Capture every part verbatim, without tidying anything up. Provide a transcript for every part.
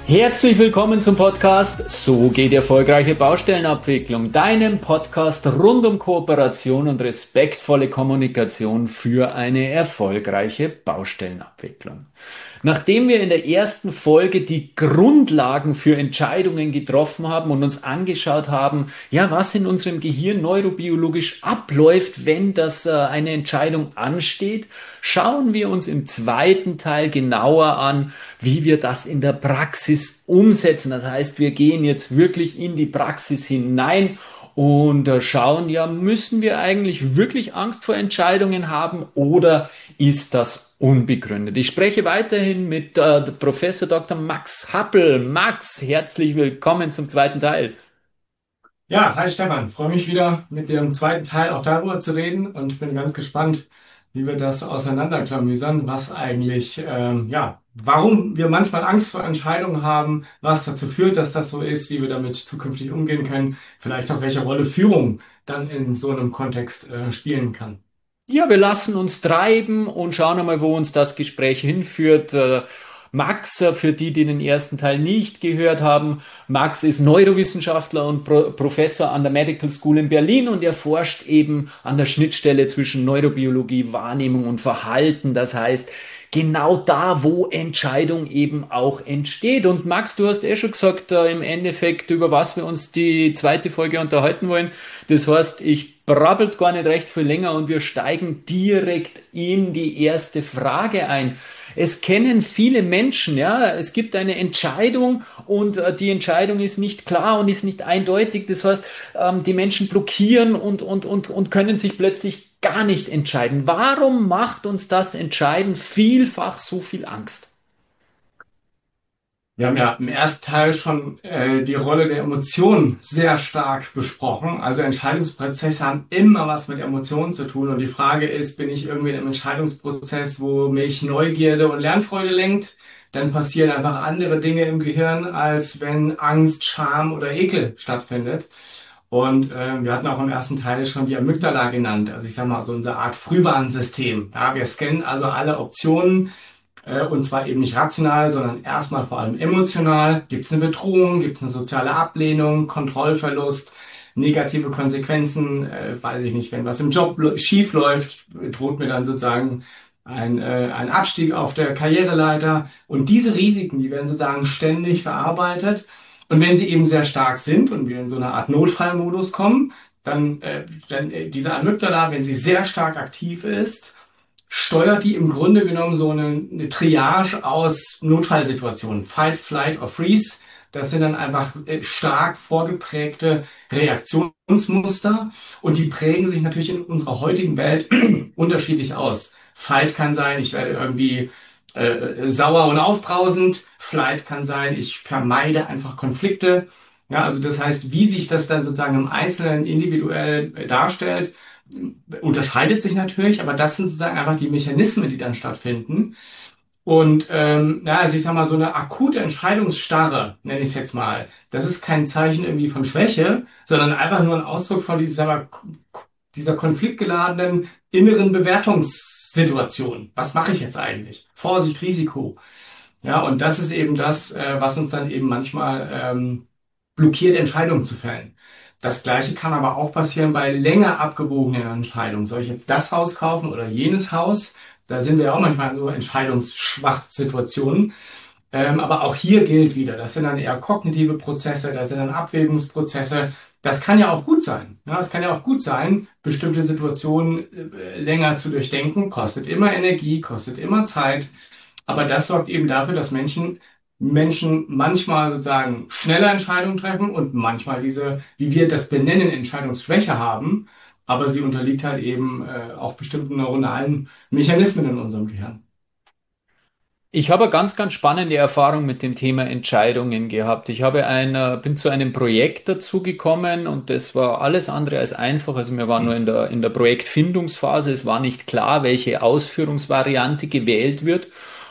Herzlich willkommen zum Podcast So geht erfolgreiche Baustellenabwicklung, deinem Podcast rund um Kooperation und respektvolle Kommunikation für eine erfolgreiche Baustellenabwicklung. Nachdem wir in der ersten Folge die Grundlagen für Entscheidungen getroffen haben und uns angeschaut haben, ja, was in unserem Gehirn neurobiologisch abläuft, wenn das äh, eine Entscheidung ansteht, schauen wir uns im zweiten Teil genauer an, wie wir das in der Praxis umsetzen. Das heißt, wir gehen jetzt wirklich in die Praxis hinein und äh, schauen, ja, müssen wir eigentlich wirklich Angst vor Entscheidungen haben oder ist das unbegründet? Ich spreche weiterhin mit äh, Professor Doktor Max Happel. Max, herzlich willkommen zum zweiten Teil. Ja, hi Stefan, freue mich wieder mit dem zweiten Teil auch darüber zu reden und bin ganz gespannt, wie wir das auseinanderklamüsern, was eigentlich, ähm, ja, warum wir manchmal Angst vor Entscheidungen haben, was dazu führt, dass das so ist, wie wir damit zukünftig umgehen können, vielleicht auch welche Rolle Führung dann in so einem Kontext äh, spielen kann. Ja, wir lassen uns treiben und schauen einmal, wo uns das Gespräch hinführt. Äh, Max, äh, für die, die den ersten Teil nicht gehört haben, Max ist Neurowissenschaftler und Pro Professor an der Medical School in Berlin und er forscht eben an der Schnittstelle zwischen Neurobiologie, Wahrnehmung und Verhalten. Das heißt, genau da, wo Entscheidung eben auch entsteht. Und Max, du hast eh schon gesagt, äh, im Endeffekt, über was wir uns die zweite Folge unterhalten wollen. Das heißt, ich brabbelt gar nicht recht viel länger und wir steigen direkt in die erste Frage ein. Es kennen viele Menschen, ja, es gibt eine Entscheidung und äh, die Entscheidung ist nicht klar und ist nicht eindeutig. Das heißt, ähm, die Menschen blockieren und, und, und, und können sich plötzlich gar nicht entscheiden. Warum macht uns das Entscheiden vielfach so viel Angst? Wir haben ja im ersten Teil schon äh, die Rolle der Emotionen sehr stark besprochen. Also Entscheidungsprozesse haben immer was mit Emotionen zu tun. Und die Frage ist, bin ich irgendwie in einem Entscheidungsprozess, wo mich Neugierde und Lernfreude lenkt? Dann passieren einfach andere Dinge im Gehirn, als wenn Angst, Scham oder Ekel stattfindet. Und äh, wir hatten auch im ersten Teil schon die Amygdala genannt. Also ich sage mal, so unsere Art Frühwarnsystem. Ja, wir scannen also alle Optionen äh, und zwar eben nicht rational, sondern erstmal vor allem emotional. Gibt es eine Bedrohung? Gibt es eine soziale Ablehnung? Kontrollverlust? Negative Konsequenzen? Äh, weiß ich nicht, wenn was im Job schief läuft, droht mir dann sozusagen ein, äh, ein Abstieg auf der Karriereleiter. Und diese Risiken, die werden sozusagen ständig verarbeitet. Und wenn sie eben sehr stark sind und wir in so eine Art Notfallmodus kommen, dann, äh, dann äh, diese Amygdala, wenn sie sehr stark aktiv ist, steuert die im Grunde genommen so eine, eine Triage aus Notfallsituationen. Fight, Flight or Freeze. Das sind dann einfach äh, stark vorgeprägte Reaktionsmuster und die prägen sich natürlich in unserer heutigen Welt unterschiedlich aus. Fight kann sein, ich werde irgendwie äh, sauer und aufbrausend. Flight kann sein, ich vermeide einfach Konflikte. Ja, also das heißt, wie sich das dann sozusagen im Einzelnen individuell äh, darstellt, unterscheidet sich natürlich, aber das sind sozusagen einfach die Mechanismen, die dann stattfinden. Und ähm, na, also ich sag mal, so eine akute Entscheidungsstarre, nenne ich es jetzt mal, das ist kein Zeichen irgendwie von Schwäche, sondern einfach nur ein Ausdruck von dieser, sag mal, dieser konfliktgeladenen inneren Bewertungssituation. Was mache ich jetzt eigentlich? Vorsicht, Risiko. Ja, und das ist eben das, äh, was uns dann eben manchmal ähm, blockiert, Entscheidungen zu fällen. Das Gleiche kann aber auch passieren bei länger abgewogenen Entscheidungen. Soll ich jetzt das Haus kaufen oder jenes Haus? Da sind wir ja auch manchmal in so Entscheidungsschwach-Situationen. Ähm, aber auch hier gilt wieder, das sind dann eher kognitive Prozesse, das sind dann Abwägungsprozesse. Das kann ja auch gut sein. Ja, es kann ja auch gut sein, bestimmte Situationen äh, länger zu durchdenken. Kostet immer Energie, kostet immer Zeit. Aber das sorgt eben dafür, dass Menschen, Menschen manchmal sozusagen schnelle Entscheidungen treffen und manchmal diese, wie wir das benennen, Entscheidungsschwäche haben. Aber sie unterliegt halt eben äh, auch bestimmten neuronalen Mechanismen in unserem Gehirn. Ich habe eine ganz, ganz spannende Erfahrung mit dem Thema Entscheidungen gehabt. Ich habe ein, äh, bin zu einem Projekt dazugekommen und das war alles andere als einfach. Also wir waren nur in der, in der Projektfindungsphase. Es war nicht klar, welche Ausführungsvariante gewählt wird.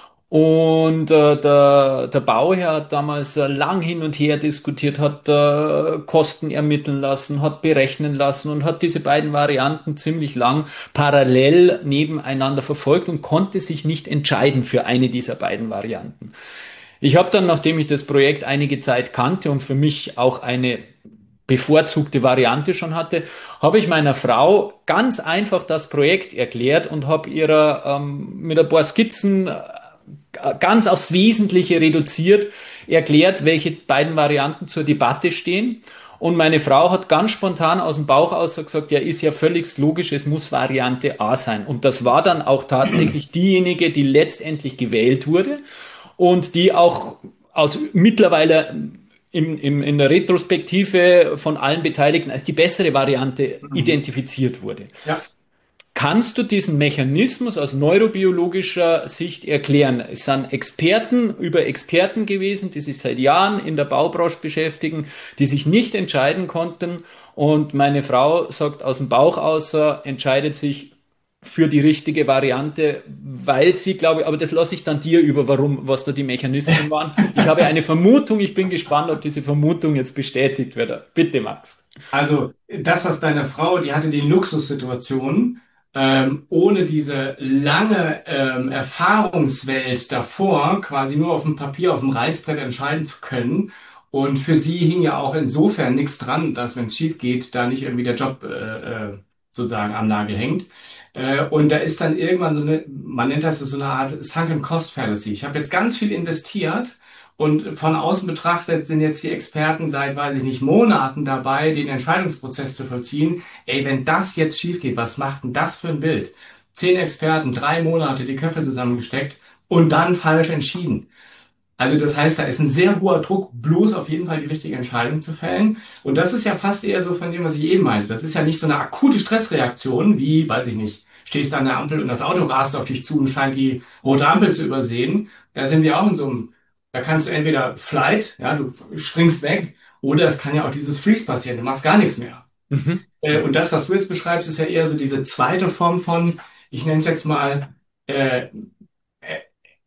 Und äh, der, der Bauherr hat damals äh, lang hin und her diskutiert, hat äh, Kosten ermitteln lassen, hat berechnen lassen und hat diese beiden Varianten ziemlich lang parallel nebeneinander verfolgt und konnte sich nicht entscheiden für eine dieser beiden Varianten. Ich habe dann, nachdem ich das Projekt einige Zeit kannte und für mich auch eine bevorzugte Variante schon hatte, habe ich meiner Frau ganz einfach das Projekt erklärt und habe ihrer ähm, mit ein paar Skizzen äh, ganz aufs Wesentliche reduziert erklärt, welche beiden Varianten zur Debatte stehen. Und meine Frau hat ganz spontan aus dem Bauch aus gesagt, ja, ist ja völlig logisch, es muss Variante A sein. Und das war dann auch tatsächlich diejenige, die letztendlich gewählt wurde und die auch aus mittlerweile im, im, in der Retrospektive von allen Beteiligten als die bessere Variante Mhm. identifiziert wurde. Ja. Kannst du diesen Mechanismus aus neurobiologischer Sicht erklären? Es sind Experten über Experten gewesen, die sich seit Jahren in der Baubranche beschäftigen, die sich nicht entscheiden konnten. Und meine Frau sagt aus dem Bauch außer, entscheidet sich für die richtige Variante, weil sie, glaube ich, aber das lasse ich dann dir über, warum, was da die Mechanismen waren. Ich habe eine Vermutung, ich bin gespannt, ob diese Vermutung jetzt bestätigt wird. Bitte, Max. Also das, was deine Frau, die hatte die Luxussituation, ähm, ohne diese lange ähm, Erfahrungswelt davor, quasi nur auf dem Papier, auf dem Reißbrett entscheiden zu können. Und für sie hing ja auch insofern nichts dran, dass, wenn es schief geht, da nicht irgendwie der Job äh, äh, sozusagen am Nagel hängt. Äh, und da ist dann irgendwann so eine, man nennt das so eine Art Sunken Cost Fallacy. Ich habe jetzt ganz viel investiert. Und von außen betrachtet sind jetzt die Experten seit, weiß ich nicht, Monaten dabei, den Entscheidungsprozess zu vollziehen. Ey, wenn das jetzt schief geht, was macht denn das für ein Bild? Zehn Experten, drei Monate die Köpfe zusammengesteckt und dann falsch entschieden. Also das heißt, da ist ein sehr hoher Druck, bloß auf jeden Fall die richtige Entscheidung zu fällen. Und das ist ja fast eher so von dem, was ich eben meinte. Das ist ja nicht so eine akute Stressreaktion wie, weiß ich nicht, stehst an der Ampel und das Auto rast auf dich zu und scheint die rote Ampel zu übersehen. Da sind wir auch in so einem, da kannst du entweder Flight, ja, du springst weg, oder es kann ja auch dieses Freeze passieren, du machst gar nichts mehr. Mhm. Äh, und das, was du jetzt beschreibst, ist ja eher so diese zweite Form von, ich nenne es jetzt mal, äh, äh,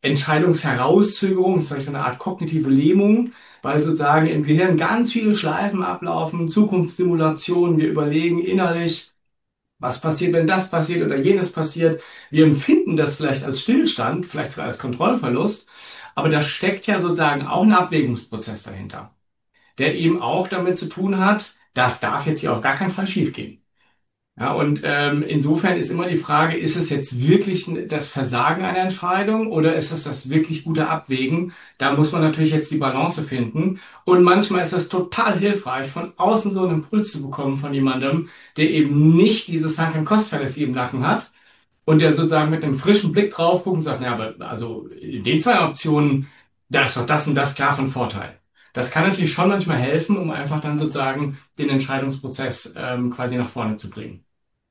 Entscheidungsherauszögerung, ist vielleicht so eine Art kognitive Lähmung, weil sozusagen im Gehirn ganz viele Schleifen ablaufen, Zukunftssimulationen, wir überlegen innerlich, was passiert, wenn das passiert oder jenes passiert. Wir empfinden das vielleicht als Stillstand, vielleicht sogar als Kontrollverlust, aber da steckt ja sozusagen auch ein Abwägungsprozess dahinter, der eben auch damit zu tun hat, das darf jetzt hier auf gar keinen Fall schiefgehen. Ja, und ähm, insofern ist immer die Frage, ist es jetzt wirklich das Versagen einer Entscheidung oder ist es das wirklich gute Abwägen? Da muss man natürlich jetzt die Balance finden. Und manchmal ist das total hilfreich, von außen so einen Impuls zu bekommen von jemandem, der eben nicht dieses Sunken Cost Fallacy im Nacken hat und der sozusagen mit einem frischen Blick drauf guckt und sagt, ja, aber also in den zwei Optionen, da ist doch das und das klar von Vorteil. Das kann natürlich schon manchmal helfen, um einfach dann sozusagen den Entscheidungsprozess ähm, quasi nach vorne zu bringen.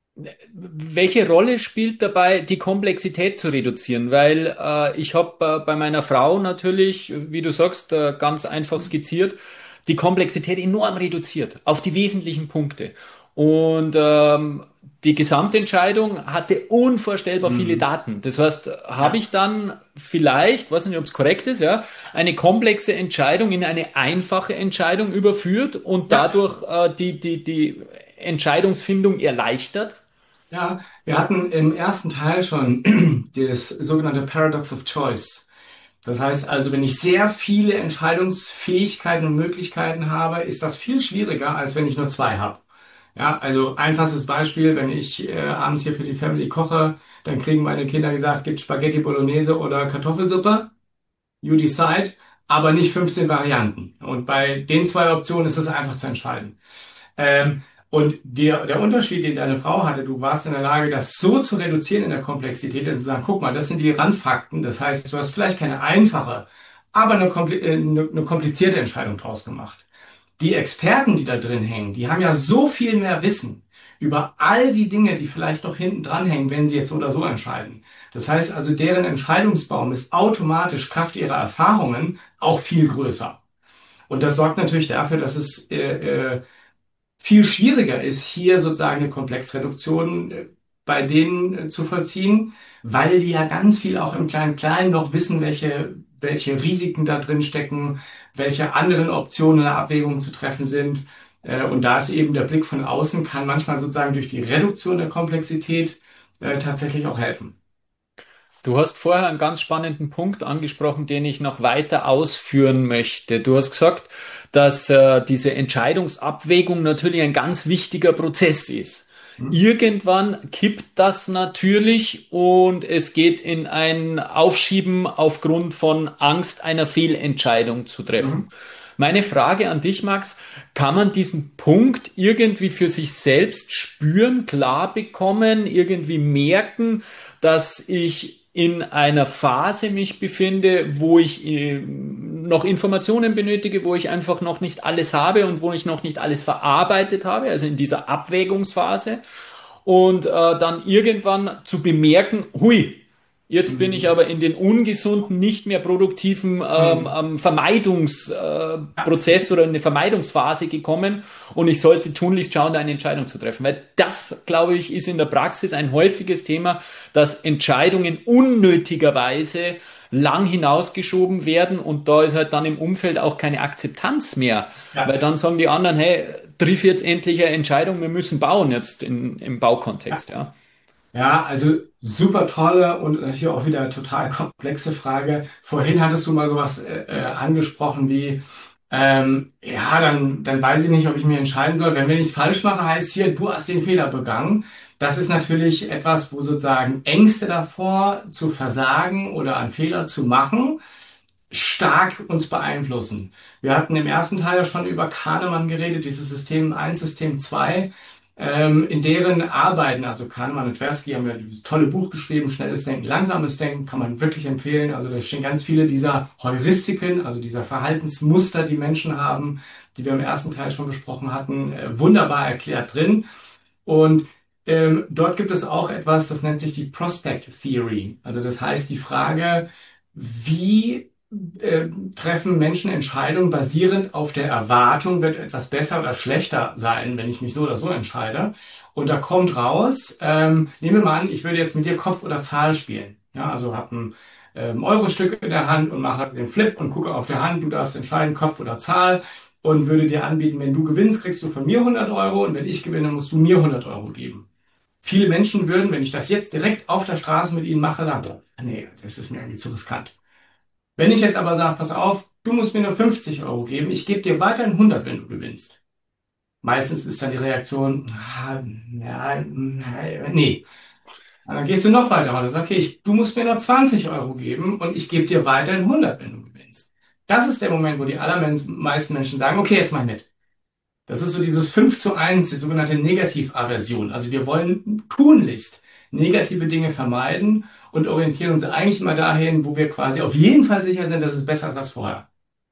Welche Rolle spielt dabei, die Komplexität zu reduzieren? Weil äh, ich habe äh, bei meiner Frau natürlich, wie du sagst, äh, ganz einfach skizziert, die Komplexität enorm reduziert auf die wesentlichen Punkte. Und ähm, die Gesamtentscheidung hatte unvorstellbar viele Mhm. Daten. Das heißt, habe Ja. ich dann vielleicht, weiß nicht, ob es korrekt ist, ja, eine komplexe Entscheidung in eine einfache Entscheidung überführt und Ja, dadurch äh, die, die, die Entscheidungsfindung erleichtert? ja, wir hatten im ersten Teil schon das sogenannte Paradox of Choice. Das heißt also, wenn ich sehr viele Entscheidungsfähigkeiten und Möglichkeiten habe, ist das viel schwieriger, als wenn ich nur zwei habe. Ja, also einfaches Beispiel, wenn ich äh, abends hier für die Family koche, dann kriegen meine Kinder gesagt, gibt Spaghetti Bolognese oder Kartoffelsuppe, you decide, aber nicht fünfzehn Varianten. Und bei den zwei Optionen ist es einfach zu entscheiden. Ähm, und der, der Unterschied, den deine Frau hatte, du warst in der Lage, das so zu reduzieren in der Komplexität und zu sagen, guck mal, das sind die Randfakten. Das heißt, du hast vielleicht keine einfache, aber eine, kompli äh, eine, eine komplizierte Entscheidung draus gemacht. Die Experten, die da drin hängen, die haben ja so viel mehr Wissen über all die Dinge, die vielleicht noch hinten dran hängen, wenn sie jetzt so oder so entscheiden. Das heißt also, deren Entscheidungsbaum ist automatisch Kraft ihrer Erfahrungen auch viel größer. Und das sorgt natürlich dafür, dass es äh, äh, viel schwieriger ist, hier sozusagen eine Komplexreduktion äh, bei denen äh, zu vollziehen, weil die ja ganz viel auch im Kleinen-Kleinen noch wissen, welche, welche Risiken da drin stecken, welche anderen Optionen in der Abwägung zu treffen sind. Äh, Und da ist eben der Blick von außen, kann manchmal sozusagen durch die Reduktion der Komplexität äh, tatsächlich auch helfen. Du hast vorher einen ganz spannenden Punkt angesprochen, den ich noch weiter ausführen möchte. Du hast gesagt, dass äh, diese Entscheidungsabwägung natürlich ein ganz wichtiger Prozess ist. Hm? Irgendwann kippt das natürlich und es geht in ein Aufschieben aufgrund von Angst, einer Fehlentscheidung zu treffen. Mhm. Meine Frage an dich, Max, kann man diesen Punkt irgendwie für sich selbst spüren, klar bekommen, irgendwie merken, dass ich in einer Phase mich befinde, wo ich äh, noch Informationen benötige, wo ich einfach noch nicht alles habe und wo ich noch nicht alles verarbeitet habe, also in dieser Abwägungsphase und äh, dann irgendwann zu bemerken, hui, jetzt bin ich Mhm. aber in den ungesunden, nicht mehr produktiven ähm, Mhm. ähm, Vermeidungsprozess äh, Ja. Prozess oder in eine Vermeidungsphase gekommen und ich sollte tunlichst schauen, da eine Entscheidung zu treffen. Weil das, glaube ich, ist in der Praxis ein häufiges Thema, dass Entscheidungen unnötigerweise lang hinausgeschoben werden und da ist halt dann im Umfeld auch keine Akzeptanz mehr, weil Ja. dann sagen die anderen, hey, triff jetzt endlich eine Entscheidung, wir müssen bauen jetzt in, im Ja. Baukontext, ja. Ja, also super tolle und hier auch wieder total komplexe Frage. Vorhin hattest du mal sowas äh, äh, angesprochen wie, ähm, ja, dann, dann weiß ich nicht, ob ich mich entscheiden soll. Wenn, wenn ich es falsch mache, heißt hier, du hast den Fehler begangen. Das ist natürlich etwas, wo sozusagen Ängste davor zu versagen oder einen Fehler zu machen, stark uns beeinflussen. Wir hatten im ersten Teil ja schon über Kahnemann geredet, dieses System eins, System zwei, ähm, in deren Arbeiten, also Kahnemann und Tversky haben ja dieses tolle Buch geschrieben, Schnelles Denken, Langsames Denken, kann man wirklich empfehlen. Also da stehen ganz viele dieser Heuristiken, also dieser Verhaltensmuster, die Menschen haben, die wir im ersten Teil schon besprochen hatten, äh, wunderbar erklärt drin. Und ähm, dort gibt es auch etwas, das nennt sich die Prospect Theory. Also das heißt die Frage, wie äh, treffen Menschen Entscheidungen basierend auf der Erwartung, wird etwas besser oder schlechter sein, wenn ich mich so oder so entscheide. Und da kommt raus, ähm, nehmen wir mal an, ich würde jetzt mit dir Kopf oder Zahl spielen. Ja, also habe ein ähm, Euro-Stück in der Hand und mache den Flip und gucke auf der Hand, du darfst entscheiden, Kopf oder Zahl und würde dir anbieten, wenn du gewinnst, kriegst du von mir hundert Euro und wenn ich gewinne, musst du mir hundert Euro geben. Viele Menschen würden, wenn ich das jetzt direkt auf der Straße mit ihnen mache, sagen, nee, das ist mir irgendwie zu riskant. Wenn ich jetzt aber sage, pass auf, du musst mir nur fünfzig Euro geben, ich gebe dir weiterhin hundert, wenn du gewinnst. Meistens ist dann die Reaktion, ah, ja, nee. Und dann gehst du noch weiter und sagst, okay, ich, du musst mir nur zwanzig Euro geben und ich gebe dir weiterhin hundert, wenn du gewinnst. Das ist der Moment, wo die allermeisten Menschen sagen, okay, jetzt mach ich mit. Das ist so dieses fünf zu eins, die sogenannte Negativaversion. Also wir wollen tunlichst negative Dinge vermeiden und orientieren uns eigentlich immer dahin, wo wir quasi auf jeden Fall sicher sind, dass es besser ist als vorher.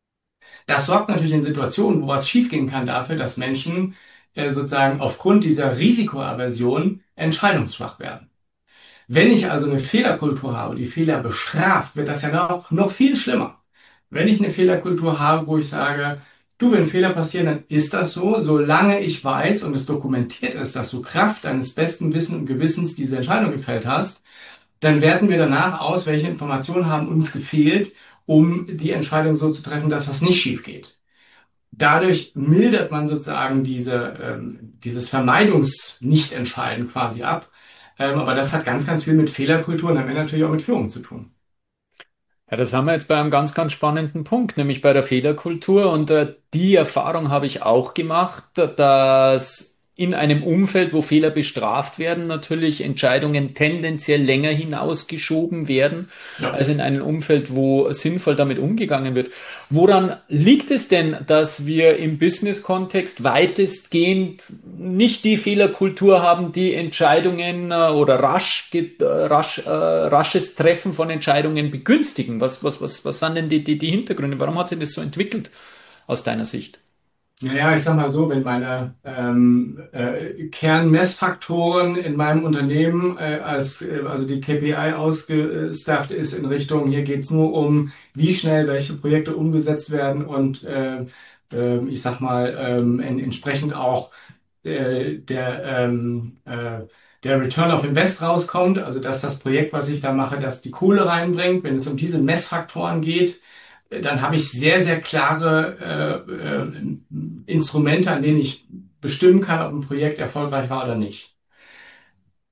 Das sorgt natürlich in Situationen, wo was schiefgehen kann, dafür, dass Menschen äh, sozusagen aufgrund dieser Risikoaversion entscheidungsschwach werden. Wenn ich also eine Fehlerkultur habe, die Fehler bestraft, wird das ja noch, noch viel schlimmer. Wenn ich eine Fehlerkultur habe, wo ich sage, du, wenn Fehler passieren, dann ist das so, solange ich weiß und es dokumentiert ist, dass du Kraft deines besten Wissens und Gewissens diese Entscheidung gefällt hast, dann werten wir danach aus, welche Informationen haben uns gefehlt, um die Entscheidung so zu treffen, dass was nicht schief geht. Dadurch mildert man sozusagen diese, ähm, dieses Vermeidungs-Nicht-Entscheiden quasi ab. Ähm, aber das hat ganz, ganz viel mit Fehlerkultur und am Ende natürlich auch mit Führung zu tun. Ja, das haben wir jetzt bei einem ganz, ganz spannenden Punkt, nämlich bei der Fehlerkultur. Und äh, die Erfahrung habe ich auch gemacht, dass in einem Umfeld, wo Fehler bestraft werden, natürlich Entscheidungen tendenziell länger hinausgeschoben werden, Ja. als in einem Umfeld, wo sinnvoll damit umgegangen wird. Woran liegt es denn, dass wir im Business-Kontext weitestgehend nicht die Fehlerkultur haben, die Entscheidungen äh, oder rasch, ge- äh, rasch, äh, rasches Treffen von Entscheidungen begünstigen? Was, was, was, was sind denn die, die, die Hintergründe? Warum hat sich das so entwickelt aus deiner Sicht? Naja, ich sag mal so, wenn meine ähm, äh, Kernmessfaktoren in meinem Unternehmen, äh, als, äh, also die K P I ausgestafft ist in Richtung, hier geht's nur um, wie schnell welche Projekte umgesetzt werden und äh, äh, ich sag mal, ähm, en entsprechend auch äh, der, ähm, äh, der Return of Invest rauskommt, also dass das Projekt, was ich da mache, dass die Kohle reinbringt, wenn es um diese Messfaktoren geht, dann habe ich sehr, sehr klare äh, äh, Instrumente, an denen ich bestimmen kann, ob ein Projekt erfolgreich war oder nicht.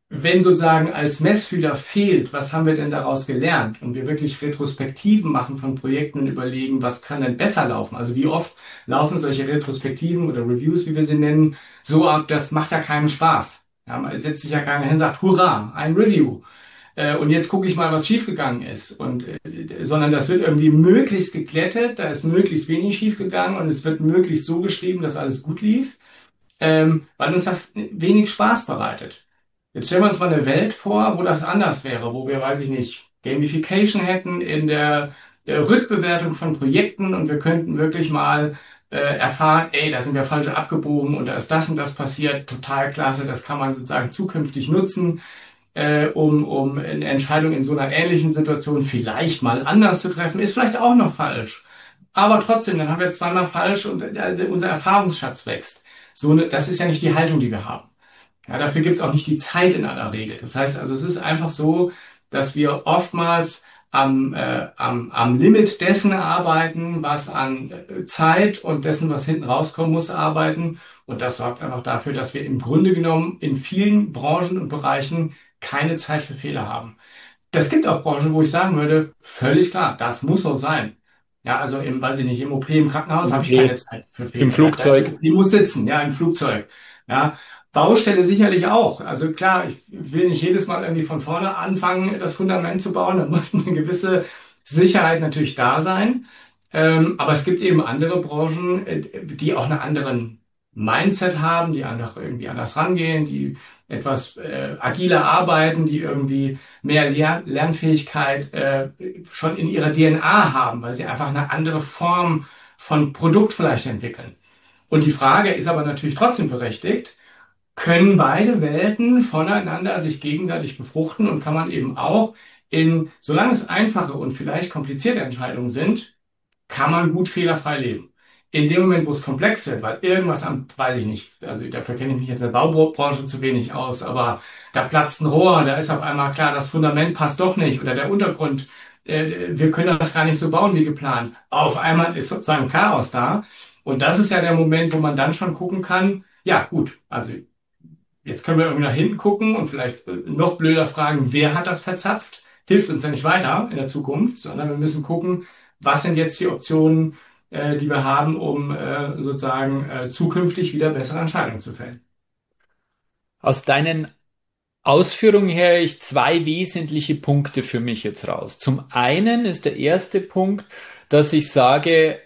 wenn sozusagen als Messfühler fehlt, was haben wir denn daraus gelernt? Und wir wirklich Retrospektiven machen von Projekten und überlegen, was kann denn besser laufen? Also wie oft laufen solche Retrospektiven oder Reviews, wie wir sie nennen, so ab, das macht ja keinen Spaß. Ja, man setzt sich ja keiner hin und sagt, hurra, ein Review. Äh, und jetzt gucke ich mal, was schiefgegangen ist. Und, äh, sondern das wird irgendwie möglichst geglättet, da ist möglichst wenig schiefgegangen und es wird möglichst so geschrieben, dass alles gut lief, ähm, weil uns das wenig Spaß bereitet. Jetzt stellen wir uns mal eine Welt vor, wo das anders wäre, wo wir, weiß ich nicht, Gamification hätten in der, der Rückbewertung von Projekten und wir könnten wirklich mal äh, erfahren, ey, da sind wir falsch abgebogen und da ist das und das passiert, total klasse, das kann man sozusagen zukünftig nutzen, äh, um, um eine Entscheidung in so einer ähnlichen Situation vielleicht mal anders zu treffen, ist vielleicht auch noch falsch. Aber trotzdem, dann haben wir zweimal falsch und äh, unser Erfahrungsschatz wächst. So eine, das ist ja nicht die Haltung, die wir haben. Ja, dafür gibt es auch nicht die Zeit in aller Regel. Das heißt also, es ist einfach so, dass wir oftmals am, äh, am, am Limit dessen arbeiten, was an äh, Zeit und dessen, was hinten rauskommen muss, arbeiten. Und das sorgt einfach dafür, dass wir im Grunde genommen in vielen Branchen und Bereichen keine Zeit für Fehler haben. Das gibt auch Branchen, wo ich sagen würde, völlig klar, das muss so sein. Ja, also im, weiß ich nicht, im O P, im Krankenhaus habe ich keine Nee, Zeit für im Fehler. Da, da, Flugzeug. die muss sitzen, ja, im Flugzeug. Ja, Baustelle sicherlich auch. Also klar, ich will nicht jedes Mal irgendwie von vorne anfangen, das Fundament zu bauen. Da muss eine gewisse Sicherheit natürlich da sein. Ähm, aber es gibt eben andere Branchen, äh, die auch einen anderen Mindset haben, die einfach irgendwie anders rangehen, die etwas äh, agiler arbeiten, die irgendwie mehr Lern Lernfähigkeit äh, schon in ihrer D N A haben, weil sie einfach eine andere Form von Produkt vielleicht entwickeln. Und die Frage ist aber natürlich trotzdem berechtigt, können beide Welten voneinander sich gegenseitig befruchten und kann man eben auch in, solange es einfache und vielleicht komplizierte Entscheidungen sind, kann man gut fehlerfrei leben. In dem Moment, wo es komplex wird, weil irgendwas am, weiß ich nicht, also dafür kenne ich mich jetzt in der Baubranche zu wenig aus, aber da platzt ein Rohr, da ist auf einmal klar, das Fundament passt doch nicht oder der Untergrund, äh, wir können das gar nicht so bauen wie geplant. Auf einmal ist sozusagen Chaos da. Und das ist ja der Moment, wo man dann schon gucken kann, ja gut, also jetzt können wir irgendwie nach hinten gucken und vielleicht äh, noch blöder fragen, wer hat das verzapft? Hilft uns ja nicht weiter in der Zukunft, sondern wir müssen gucken, was sind jetzt die Optionen, äh, die wir haben, um äh, sozusagen äh, zukünftig wieder bessere Entscheidungen zu fällen. Aus deinen Ausführungen her höre ich zwei wesentliche Punkte für mich jetzt raus. Zum einen ist der erste Punkt, dass ich sage,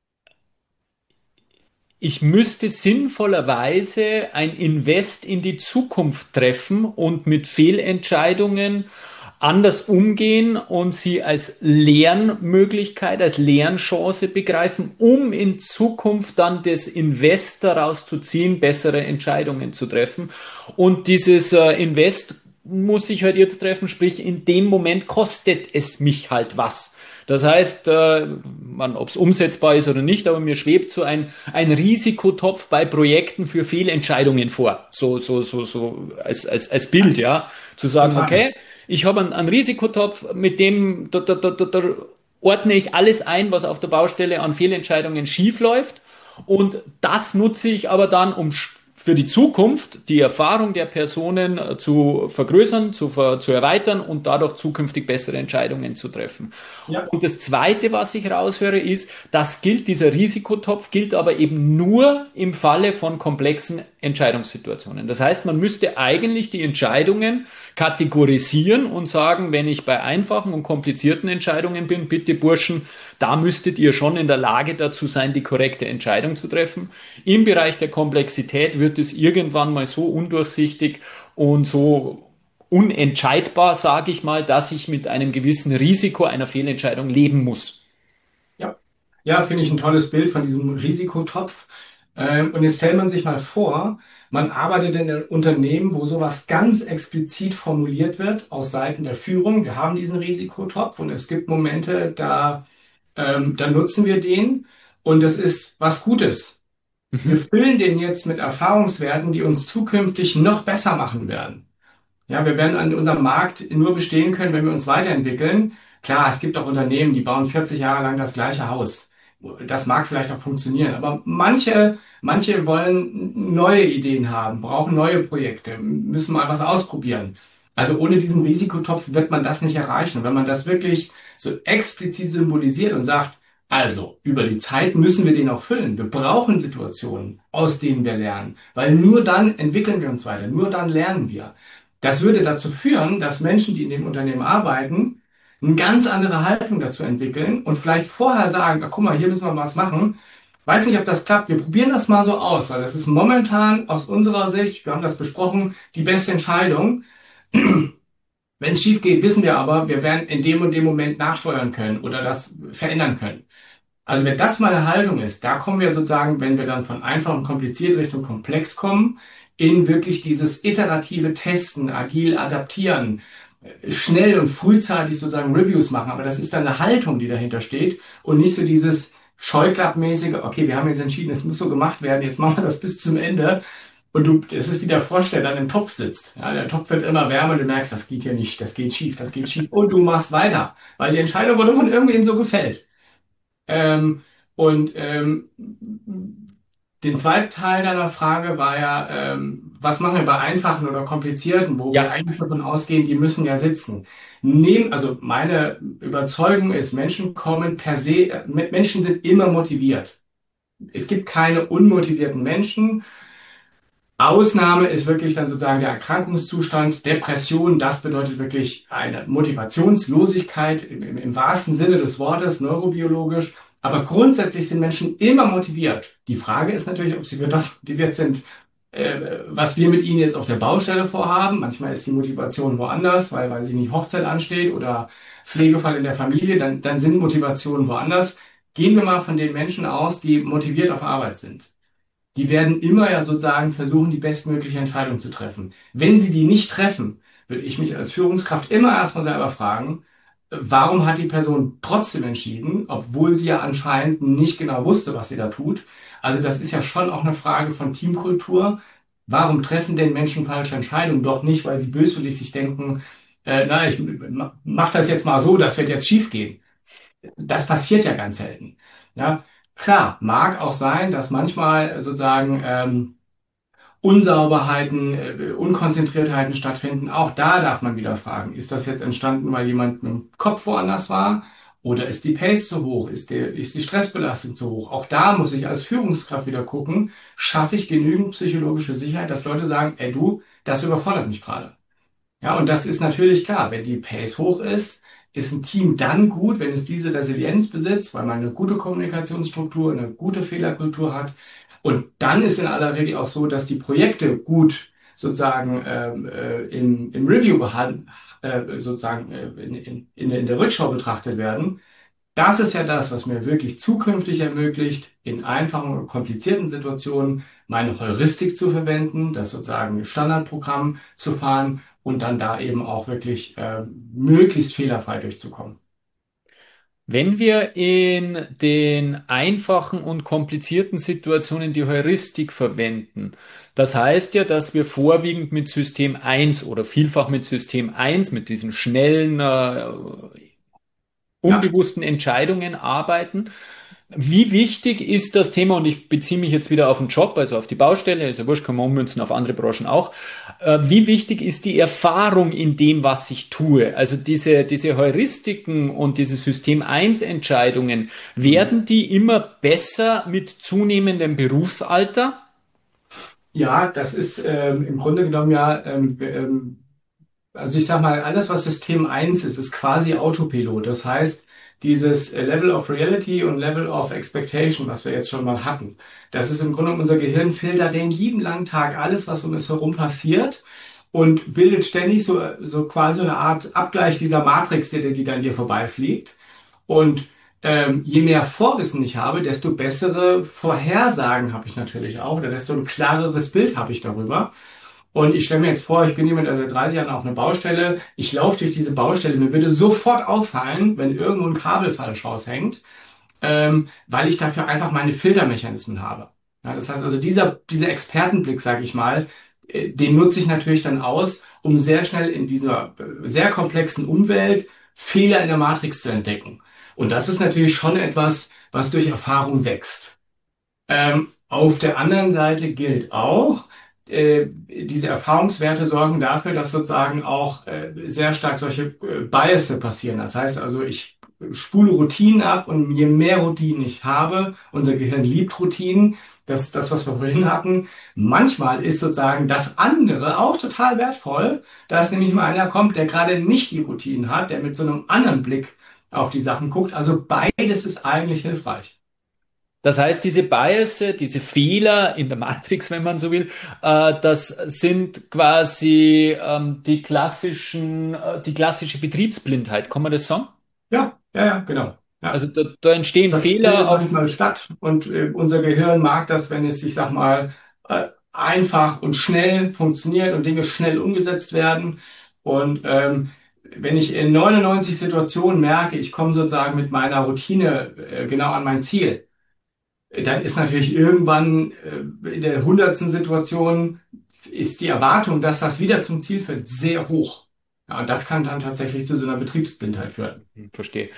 ich müsste sinnvollerweise ein Invest in die Zukunft treffen und mit Fehlentscheidungen anders umgehen und sie als Lernmöglichkeit, als Lernchance begreifen, um in Zukunft dann das Invest daraus zu ziehen, bessere Entscheidungen zu treffen. Und dieses äh, Invest muss ich halt jetzt treffen, sprich in dem Moment kostet es mich halt was. Das heißt, äh, ob es umsetzbar ist oder nicht, aber mir schwebt so ein, ein Risikotopf bei Projekten für Fehlentscheidungen vor. So, so, so, so als, als, als Bild, ja. Zu sagen, Total. okay, ich habe einen, einen Risikotopf, mit dem da, da, da, da, da ordne ich alles ein, was auf der Baustelle an Fehlentscheidungen schief läuft. Und das nutze ich aber dann, um für die Zukunft die Erfahrung der Personen äh, zu vergrößern, zu, ver zu erweitern und dadurch zukünftig bessere Entscheidungen zu treffen. Ja, Und das Zweite, was ich raushöre, ist, das gilt, dieser Risikotopf gilt aber eben nur im Falle von komplexen Entscheidungssituationen. Das heißt, man müsste eigentlich die Entscheidungen kategorisieren und sagen, wenn ich bei einfachen und komplizierten Entscheidungen bin, bitte Burschen, da müsstet ihr schon in der Lage dazu sein, die korrekte Entscheidung zu treffen. Im Bereich der Komplexität wird es irgendwann mal so undurchsichtig und so unentscheidbar, sage ich mal, dass ich mit einem gewissen Risiko einer Fehlentscheidung leben muss. ja. Ja, finde ich ein tolles Bild von diesem Risikotopf. Ähm, und jetzt stellt man sich mal vor, man arbeitet in einem Unternehmen, wo sowas ganz explizit formuliert wird aus Seiten der Führung. Wir haben diesen Risikotopf und es gibt Momente, da, ähm, da nutzen wir den und das ist was Gutes. Wir Mhm. füllen den jetzt mit Erfahrungswerten, die uns zukünftig noch besser machen werden. Ja, wir werden an unserem Markt nur bestehen können, wenn wir uns weiterentwickeln. Klar, es gibt auch Unternehmen, die bauen vierzig Jahre lang das gleiche Haus. Das mag vielleicht auch funktionieren, aber manche, manche wollen neue Ideen haben, brauchen neue Projekte, müssen mal was ausprobieren. Also ohne diesen Risikotopf wird man das nicht erreichen. Wenn man das wirklich so explizit symbolisiert und sagt, also über die Zeit müssen wir den auch füllen. Wir brauchen Situationen, aus denen wir lernen, weil nur dann entwickeln wir uns weiter, nur dann lernen wir. Das würde dazu führen, dass Menschen, die in dem Unternehmen arbeiten, eine ganz andere Haltung dazu entwickeln und vielleicht vorher sagen, "Ah, guck mal, hier müssen wir was machen. Weiß nicht, ob das klappt. Wir probieren das mal so aus, weil das ist momentan aus unserer Sicht, wir haben das besprochen, die beste Entscheidung. Wenn es schief geht, wissen wir aber, wir werden in dem und dem Moment nachsteuern können oder das verändern können. Also wenn das mal eine Haltung ist, da kommen wir sozusagen, wenn wir dann von einfach und kompliziert Richtung komplex kommen, in wirklich dieses iterative Testen, agil adaptieren, äh, schnell und frühzeitig sozusagen Reviews machen. Aber das ist dann eine Haltung, die dahinter steht und nicht so dieses Scheuklappmäßige, okay, wir haben jetzt entschieden, es muss so gemacht werden, jetzt machen wir das bis zum Ende. Und du, es ist wie der Frosch, der dann im Topf sitzt. Ja, der Topf wird immer wärmer und du merkst, das geht hier nicht, das geht schief, das geht schief. Und du machst weiter, weil die Entscheidung wurde von irgendwem so gefällt. Ähm, und ähm, den zweiten Teil deiner Frage war ja, ähm, was machen wir bei einfachen oder komplizierten, wo wir Ja, eigentlich davon ausgehen, die müssen ja sitzen. Nehmen, also meine Überzeugung ist, Menschen kommen per se, äh, Menschen sind immer motiviert. Es gibt keine unmotivierten Menschen. Ausnahme ist wirklich dann sozusagen der Erkrankungszustand, Depression, das bedeutet wirklich eine Motivationslosigkeit im, im, im wahrsten Sinne des Wortes, neurobiologisch. Aber grundsätzlich sind Menschen immer motiviert. Die Frage ist natürlich, ob sie für das motiviert sind, äh, was wir mit ihnen jetzt auf der Baustelle vorhaben. Manchmal ist die Motivation woanders, weil, weil sie nicht Hochzeit ansteht oder Pflegefall in der Familie, dann, dann sind Motivationen woanders. Gehen wir mal von den Menschen aus, die motiviert auf Arbeit sind. Die werden immer ja sozusagen versuchen, die bestmögliche Entscheidung zu treffen. Wenn sie die nicht treffen, würde ich mich als Führungskraft immer erstmal selber fragen, äh, warum hat die Person trotzdem entschieden, obwohl sie ja anscheinend nicht genau wusste, was sie da tut. Also das ist ja schon auch eine Frage von Teamkultur. Warum treffen denn Menschen falsche Entscheidungen? Doch nicht, weil sie böswillig sich denken, äh, na, ich mach das jetzt mal so, das wird jetzt schief gehen. Das passiert ja ganz selten. Ja, klar, mag auch sein, dass manchmal sozusagen ähm, Unsauberheiten, äh, Unkonzentriertheiten stattfinden. Auch da darf man wieder fragen, ist das jetzt entstanden, weil jemand mit dem Kopf woanders war? Oder ist die Pace zu hoch? Ist der, ist die Stressbelastung zu hoch? Auch da muss ich als Führungskraft wieder gucken, schaffe ich genügend psychologische Sicherheit, dass Leute sagen, ey du, das überfordert mich gerade. Ja, und das ist natürlich klar, wenn die Pace hoch ist, ist ein Team dann gut, wenn es diese Resilienz besitzt, weil man eine gute Kommunikationsstruktur, eine gute Fehlerkultur hat. Und dann ist in aller Regel auch so, dass die Projekte gut sozusagen ähm, äh, im, im Review behandelt, äh, sozusagen äh, in, in, in, der- in der Rückschau betrachtet werden. Das ist ja das, was mir wirklich zukünftig ermöglicht, in einfachen und komplizierten Situationen meine Heuristik zu verwenden, das sozusagen Standardprogramm zu fahren und dann da eben auch wirklich äh, möglichst fehlerfrei durchzukommen. wenn wir in den einfachen und komplizierten Situationen die Heuristik verwenden, das heißt ja, dass wir vorwiegend mit System eins oder vielfach mit System eins, mit diesen schnellen, äh, Ja. unbewussten Entscheidungen arbeiten. Wie wichtig ist das Thema, und ich beziehe mich jetzt wieder auf den Job, also auf die Baustelle, also wurscht, kann man ummünzen auf andere Branchen auch. Äh, wie wichtig ist die Erfahrung in dem, was ich tue? Also diese, diese Heuristiken und diese System eins Entscheidungen, Mhm. werden die immer besser mit zunehmendem Berufsalter? Ja, das ist ähm, im Grunde genommen ja ähm, ähm, also ich sag mal, alles, was System eins ist, ist quasi Autopilot. Das heißt, dieses äh, Level of Reality und Level of Expectation, was wir jetzt schon mal hatten, das ist im Grunde unser Gehirn filtert den lieben langen Tag alles, was um es herum passiert und bildet ständig so, so quasi eine Art Abgleich dieser Matrix, die, die dann hier vorbeifliegt. Und ähm, je mehr Vorwissen ich habe, desto bessere Vorhersagen habe ich natürlich auch, oder desto ein klareres Bild habe ich darüber. Und ich stelle mir jetzt vor, ich bin jemand, der seit dreißig Jahren auf einer Baustelle, ich laufe durch diese Baustelle, mir würde sofort auffallen, wenn irgendwo ein Kabel falsch raushängt, ähm, weil ich dafür einfach meine Filtermechanismen habe. Ja, das heißt also, dieser, dieser Expertenblick, sage ich mal, äh, den nutze ich natürlich dann aus, um sehr schnell in dieser äh, sehr komplexen Umwelt Fehler in der Matrix zu entdecken. Und das ist natürlich schon etwas, was durch Erfahrung wächst. Ähm, auf der anderen Seite gilt auch, äh, diese Erfahrungswerte sorgen dafür, dass sozusagen auch äh, sehr stark solche äh, Biases passieren. Das heißt also, ich spule Routinen ab und je mehr Routinen ich habe, unser Gehirn liebt Routinen, das, das, was wir vorhin hatten, manchmal ist sozusagen das andere auch total wertvoll, dass nämlich mal einer kommt, der gerade nicht die Routinen hat, der mit so einem anderen Blick auf die Sachen guckt. Also beides ist eigentlich hilfreich. Das heißt, diese Bias, diese Fehler in der Matrix, wenn man so will, äh, das sind quasi ähm, die klassischen, äh, die klassische Betriebsblindheit. Kann man das sagen? Ja, ja, ja, genau. Also Ja. da, da entstehen Das Fehler findet auf. manchmal statt und äh, unser Gehirn mag das, wenn es, ich sag mal, äh, einfach und schnell funktioniert und Dinge schnell umgesetzt werden. Und ähm, wenn ich in neunundneunzig Situationen merke, ich komme sozusagen mit meiner Routine äh, genau an mein Ziel, äh, dann ist natürlich irgendwann äh, in der hundertsten Situation ist die Erwartung, dass das wieder zum Ziel führt, sehr hoch. Ja, und das kann dann tatsächlich zu so einer Betriebsblindheit führen. Hm, verstehe.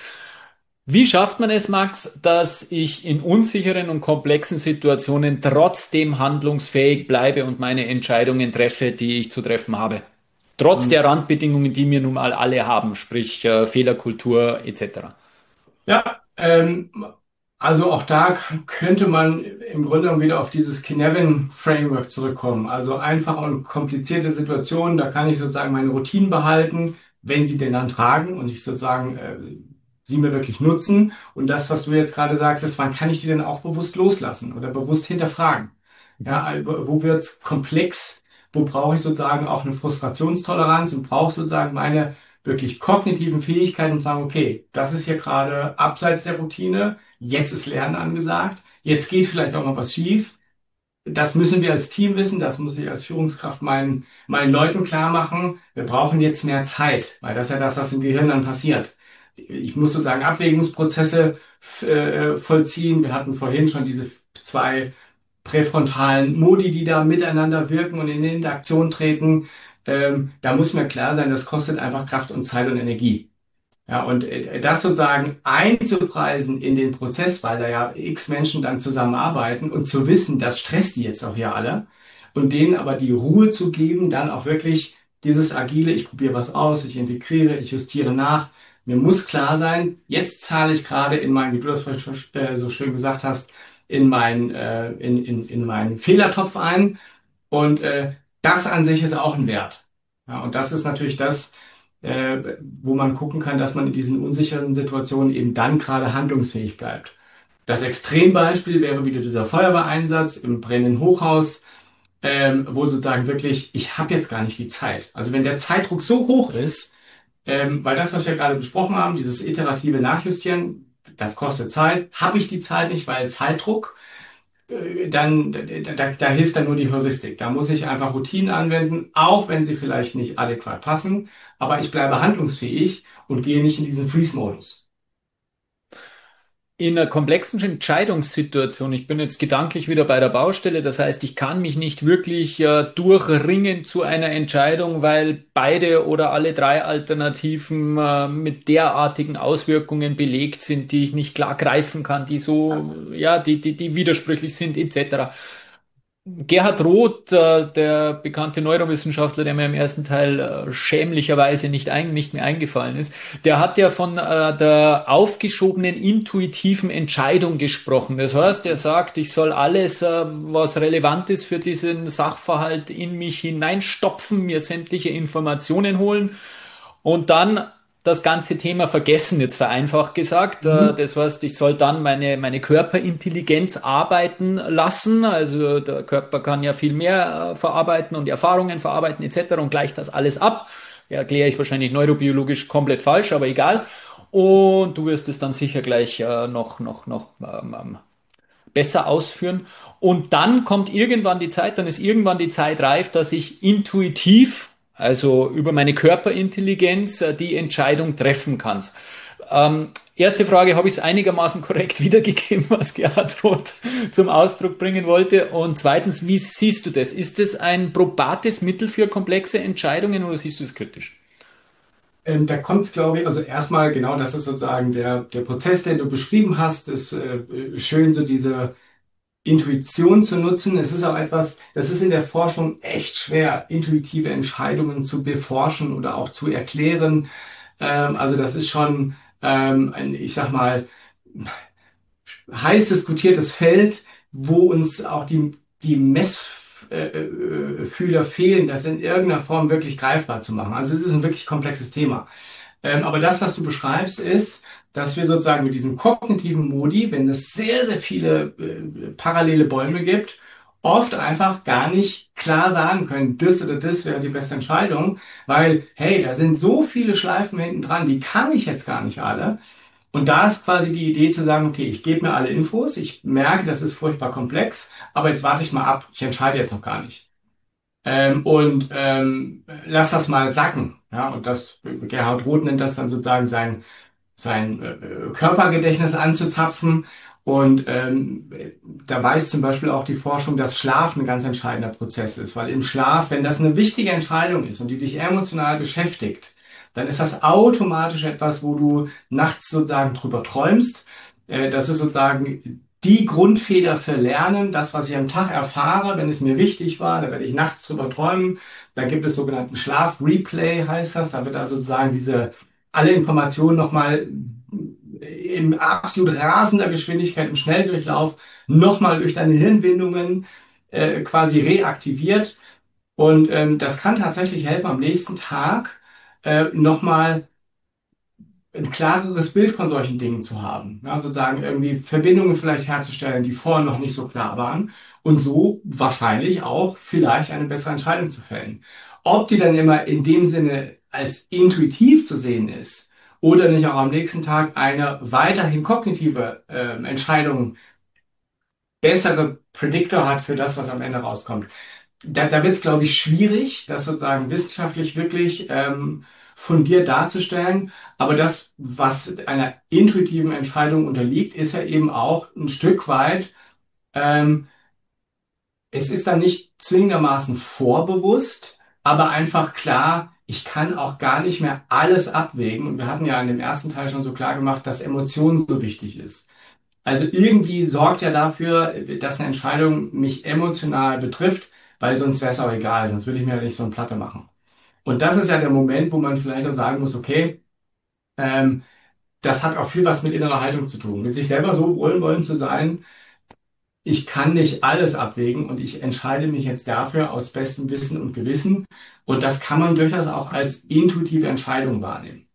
Wie schafft man es, Max, dass ich in unsicheren und komplexen Situationen trotzdem handlungsfähig bleibe und meine Entscheidungen treffe, die ich zu treffen habe? Trotz der Randbedingungen, die wir nun mal alle haben, sprich äh, Fehlerkultur et cetera. Ja, ähm, also auch da k- könnte man im Grunde genommen wieder auf dieses Kinevin-Framework zurückkommen. Also einfache und komplizierte Situationen, da kann ich sozusagen meine Routinen behalten, wenn sie denn dann tragen und ich sozusagen äh, sie mir wirklich nutzen. Und das, was du jetzt gerade sagst, ist, wann kann ich die denn auch bewusst loslassen oder bewusst hinterfragen? Ja, also wo wird's komplex? Wo brauche ich sozusagen auch eine Frustrationstoleranz und brauche sozusagen meine wirklich kognitiven Fähigkeiten und sagen, okay, das ist hier gerade abseits der Routine, jetzt ist Lernen angesagt, jetzt geht vielleicht auch mal was schief. Das müssen wir als Team wissen, das muss ich als Führungskraft meinen, meinen Leuten klar machen. Wir brauchen jetzt mehr Zeit, weil das ist ja das, was im Gehirn dann passiert. Ich muss sozusagen Abwägungsprozesse äh, vollziehen. Wir hatten vorhin schon diese zwei präfrontalen Modi, die da miteinander wirken und in Interaktion treten. Ähm, da muss mir klar sein, das kostet einfach Kraft und Zeit und Energie. Ja, und äh, das sozusagen einzupreisen in den Prozess, weil da ja x Menschen dann zusammenarbeiten und zu wissen, das stresst die jetzt auch hier alle und denen aber die Ruhe zu geben, dann auch wirklich dieses agile, ich probiere was aus, ich integriere, ich justiere nach. Mir muss klar sein, jetzt zahle ich gerade in meinen, wie du das vorhin schon, äh, so schön gesagt hast, in meinen, äh, in, in, in meinen Fehlertopf ein und äh, das an sich ist auch ein Wert. Ja, und das ist natürlich das, äh, wo man gucken kann, dass man in diesen unsicheren Situationen eben dann gerade handlungsfähig bleibt. Das Extrembeispiel wäre wieder dieser Feuerwehreinsatz im brennenden Hochhaus, ähm, wo sozusagen wirklich, ich habe jetzt gar nicht die Zeit. Also wenn der Zeitdruck so hoch ist, ähm, weil das, was wir gerade besprochen haben, dieses iterative Nachjustieren, das kostet Zeit, habe ich die Zeit nicht, weil Zeitdruck äh, dann da, da, da hilft dann nur die Heuristik. Da muss ich einfach Routinen anwenden, auch wenn sie vielleicht nicht adäquat passen, aber ich bleibe handlungsfähig und gehe nicht in diesen Freeze-Modus. In einer komplexen Entscheidungssituation, ich bin jetzt gedanklich wieder bei der Baustelle, das heißt, ich kann mich nicht wirklich äh, durchringen zu einer Entscheidung, weil beide oder alle drei Alternativen äh, mit derartigen Auswirkungen belegt sind, die ich nicht klar greifen kann, die so, ja, die, die, die widersprüchlich sind, et cetera. Gerhard Roth, äh, der bekannte Neurowissenschaftler, der mir im ersten Teil äh, schämlicherweise nicht, ein, nicht mehr eingefallen ist, der hat ja von äh, der aufgeschobenen intuitiven Entscheidung gesprochen. Das heißt, er sagt, ich soll alles, äh, was relevant ist für diesen Sachverhalt, in mich hineinstopfen, mir sämtliche Informationen holen und dann das ganze Thema vergessen, jetzt vereinfacht gesagt. Äh, Mhm. Das heißt, ich soll dann meine, meine Körperintelligenz arbeiten lassen. Also der Körper kann ja viel mehr äh, verarbeiten und Erfahrungen verarbeiten et cetera und gleicht das alles ab. Ja, erkläre ich wahrscheinlich neurobiologisch komplett falsch, aber egal. Und du wirst es dann sicher gleich äh, noch, noch, noch ähm, ähm, besser ausführen. Und dann kommt irgendwann die Zeit, dann ist irgendwann die Zeit reif, dass ich intuitiv, also über meine Körperintelligenz, äh, die Entscheidung treffen kann. Ähm, erste Frage, habe ich es einigermaßen korrekt wiedergegeben, was Gerhard Roth zum Ausdruck bringen wollte? Und zweitens, wie siehst du das? Ist es ein probates Mittel für komplexe Entscheidungen oder siehst du es kritisch? Ähm, da kommt es, glaube ich, also erstmal genau, das ist sozusagen der, der Prozess, den du beschrieben hast, ist äh, äh, schön, so diese Intuition zu nutzen. Es ist auch etwas, das ist in der Forschung echt schwer, intuitive Entscheidungen zu beforschen oder auch zu erklären. Ähm, also das ist schon ähm, ein, ich sag mal, heiß diskutiertes Feld, wo uns auch die, die Messfühler fehlen, das in irgendeiner Form wirklich greifbar zu machen. Also es ist ein wirklich komplexes Thema. Ähm, aber das, was du beschreibst, ist, dass wir sozusagen mit diesem kognitiven Modi, wenn es sehr, sehr viele äh, parallele Bäume gibt, oft einfach gar nicht klar sagen können, das oder das wäre die beste Entscheidung, weil, hey, da sind so viele Schleifen hinten dran, die kann ich jetzt gar nicht alle. Und da ist quasi die Idee zu sagen, okay, ich gebe mir alle Infos, ich merke, das ist furchtbar komplex, aber jetzt warte ich mal ab, ich entscheide jetzt noch gar nicht. Ähm, und ähm, lass das mal sacken. Ja, und das, Gerhard Roth nennt das dann sozusagen sein, sein äh, Körpergedächtnis anzuzapfen. Und ähm, da weiß zum Beispiel auch die Forschung, dass Schlaf ein ganz entscheidender Prozess ist, weil im Schlaf, wenn das eine wichtige Entscheidung ist und die dich emotional beschäftigt, dann ist das automatisch etwas, wo du nachts sozusagen drüber träumst. Äh, das ist sozusagen die Grundfeder für Lernen, das, was ich am Tag erfahre, wenn es mir wichtig war, da werde ich nachts drüber träumen. Dann gibt es sogenannten Schlaf-Replay, heißt das. Da wird also sozusagen diese alle Informationen nochmal in absolut rasender Geschwindigkeit im Schnelldurchlauf nochmal durch deine Hirnwindungen äh, quasi reaktiviert. Und ähm, das kann tatsächlich helfen, am nächsten Tag äh, nochmal ein klareres Bild von solchen Dingen zu haben. Ja, sozusagen irgendwie Verbindungen vielleicht herzustellen, die vorher noch nicht so klar waren und so wahrscheinlich auch vielleicht eine bessere Entscheidung zu fällen. Ob die dann immer in dem Sinne als intuitiv zu sehen ist oder nicht auch am nächsten Tag eine weiterhin kognitive äh, Entscheidung bessere Predictor hat für das, was am Ende rauskommt. Da, da wird es, glaube ich, schwierig, das sozusagen wissenschaftlich wirklich ähm, fundiert darzustellen. Aber das, was einer intuitiven Entscheidung unterliegt, ist ja eben auch ein Stück weit, ähm, es ist dann nicht zwingendermaßen vorbewusst, aber einfach klar, ich kann auch gar nicht mehr alles abwägen. Und wir hatten ja in dem ersten Teil schon so klar gemacht, dass Emotionen so wichtig ist. Also irgendwie sorgt er dafür, dass eine Entscheidung mich emotional betrifft, weil sonst wäre es auch egal, sonst würde ich mir ja nicht so eine Platte machen. Und das ist ja der Moment, wo man vielleicht auch sagen muss, okay, ähm, das hat auch viel was mit innerer Haltung zu tun, mit sich selber so wohlwollend zu sein, ich kann nicht alles abwägen und ich entscheide mich jetzt dafür aus bestem Wissen und Gewissen. Und das kann man durchaus auch als intuitive Entscheidung wahrnehmen.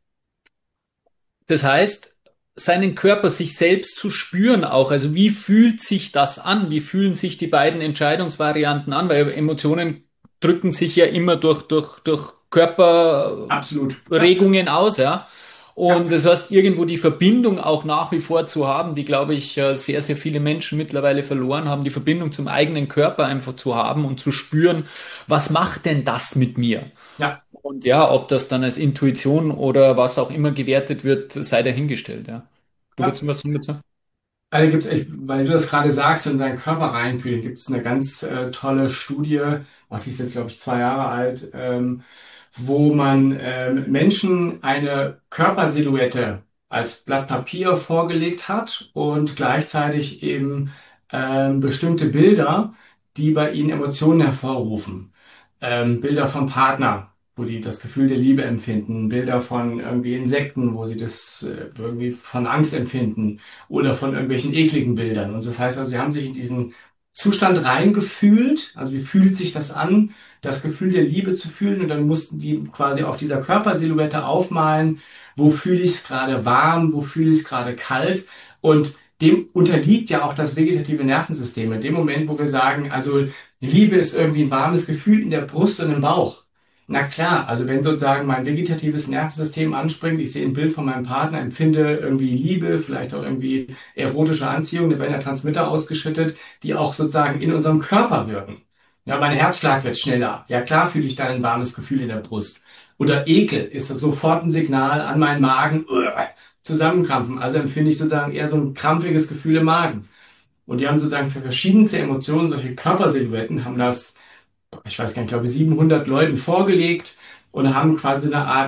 Das heißt, seinen Körper sich selbst zu spüren auch. Also wie fühlt sich das an? Wie fühlen sich die beiden Entscheidungsvarianten an? Weil Emotionen drücken sich ja immer durch, durch, durch Absolut. Ja, Körperregungen aus, ja. ja. Und das heißt, irgendwo die Verbindung auch nach wie vor zu haben, die, glaube ich, äh, sehr, sehr viele Menschen mittlerweile verloren haben, die Verbindung zum eigenen Körper einfach zu haben und zu spüren, was macht denn das mit mir? Ja. Und ja, ob das dann als Intuition oder was auch immer gewertet wird, sei dahingestellt, ja. Du Ja. willst was damit sagen? Also gibt's echt, weil du das gerade sagst, in seinen Körper reinfühlen, gibt es eine ganz äh, tolle Studie, auch die ist jetzt, glaube ich, zwei Jahre alt, ähm, wo man ähm, Menschen eine Körpersilhouette als Blatt Papier vorgelegt hat und gleichzeitig eben ähm, bestimmte Bilder, die bei ihnen Emotionen hervorrufen. Ähm, Bilder vom Partner, wo die das Gefühl der Liebe empfinden, Bilder von irgendwie Insekten, wo sie das äh, irgendwie von Angst empfinden oder von irgendwelchen ekligen Bildern. Und das heißt also, sie haben sich in diesen Zustand reingefühlt. Also wie fühlt sich das an, das Gefühl der Liebe zu fühlen? Und dann mussten die quasi auf dieser Körpersilhouette aufmalen, wo fühle ich es gerade warm, wo fühle ich es gerade kalt. Und dem unterliegt ja auch das vegetative Nervensystem. In dem Moment, wo wir sagen, also Liebe ist irgendwie ein warmes Gefühl in der Brust und im Bauch. Na klar, also wenn sozusagen mein vegetatives Nervensystem anspringt, ich sehe ein Bild von meinem Partner, empfinde irgendwie Liebe, vielleicht auch irgendwie erotische Anziehung, da werden ja Transmitter ausgeschüttet, die auch sozusagen in unserem Körper wirken. Ja, mein Herzschlag wird schneller. Ja klar fühle ich dann ein warmes Gefühl in der Brust. Oder Ekel ist das sofort ein Signal an meinen Magen, uah, zusammenkrampfen. Also empfinde ich sozusagen eher so ein krampfiges Gefühl im Magen. Und die haben sozusagen für verschiedenste Emotionen, solche Körpersilhouetten, haben das, ich weiß gar nicht, ich glaube siebenhundert Leuten vorgelegt und haben quasi eine Art,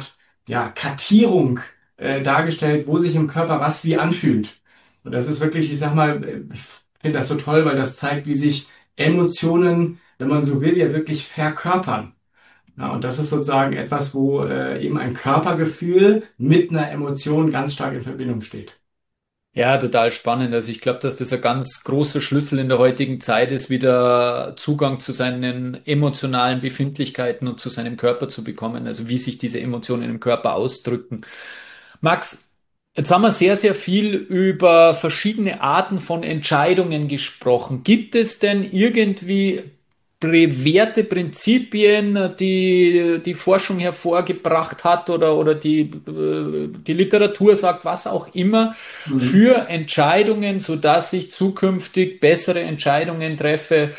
ja, Kartierung äh, dargestellt, wo sich im Körper was wie anfühlt. Und das ist wirklich, ich sag mal, äh, ich finde das so toll, weil das zeigt, wie sich Emotionen, wenn man so will, ja wirklich verkörpern. Ja, und das ist sozusagen etwas, wo äh, eben ein Körpergefühl mit einer Emotion ganz stark in Verbindung steht. Ja, total spannend. Also ich glaube, dass das ein ganz großer Schlüssel in der heutigen Zeit ist, wieder Zugang zu seinen emotionalen Befindlichkeiten und zu seinem Körper zu bekommen. Also wie sich diese Emotionen im Körper ausdrücken. Max, jetzt haben wir sehr, sehr viel über verschiedene Arten von Entscheidungen gesprochen. Gibt es denn irgendwie bewährte Prinzipien, die die Forschung hervorgebracht hat oder, oder die, äh, die Literatur sagt, was auch immer, Mhm. für Entscheidungen, sodass ich zukünftig bessere Entscheidungen treffe?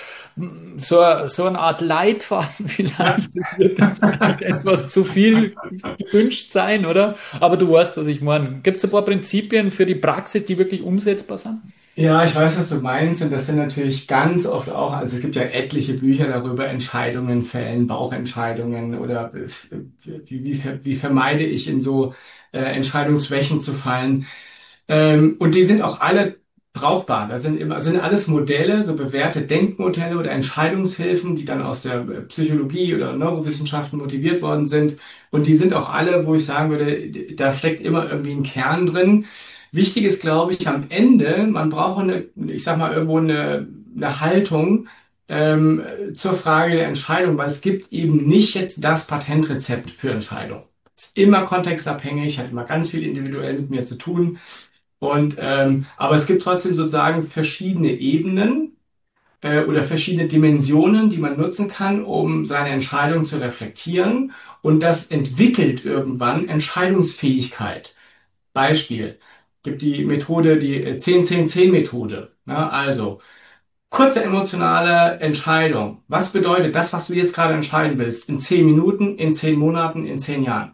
So, so eine Art Leitfaden Ja. vielleicht, das wird dann vielleicht etwas zu viel gewünscht sein, oder? Aber du weißt, was ich meine. Gibt es ein paar Prinzipien für die Praxis, die wirklich umsetzbar sind? Ja, ich weiß, was du meinst, und das sind natürlich ganz oft auch, also es gibt ja etliche Bücher darüber, Entscheidungen fällen, Bauchentscheidungen oder äh, wie, wie, ver- wie vermeide ich in so äh, Entscheidungsschwächen zu fallen. Ähm, und die sind auch alle brauchbar. Das sind immer, sind alles Modelle, so bewährte Denkmodelle oder Entscheidungshilfen, die dann aus der äh, Psychologie oder Neurowissenschaften motiviert worden sind. Und die sind auch alle, wo ich sagen würde, da steckt immer irgendwie ein Kern drin. Wichtig ist, glaube ich, am Ende, man braucht eine, ich sag mal, irgendwo eine, eine Haltung ähm, zur Frage der Entscheidung, weil es gibt eben nicht jetzt das Patentrezept für Entscheidung. Ist immer kontextabhängig, hat immer ganz viel individuell mit mir zu tun. Und ähm, aber es gibt trotzdem sozusagen verschiedene Ebenen äh, oder verschiedene Dimensionen, die man nutzen kann, um seine Entscheidung zu reflektieren. Und das entwickelt irgendwann Entscheidungsfähigkeit. Beispiel. Gibt die Methode, die äh, zehn zehn zehn Methode. Ja, also, kurze emotionale Entscheidung. Was bedeutet das, was du jetzt gerade entscheiden willst? In zehn Minuten, in zehn Monaten, in zehn Jahren?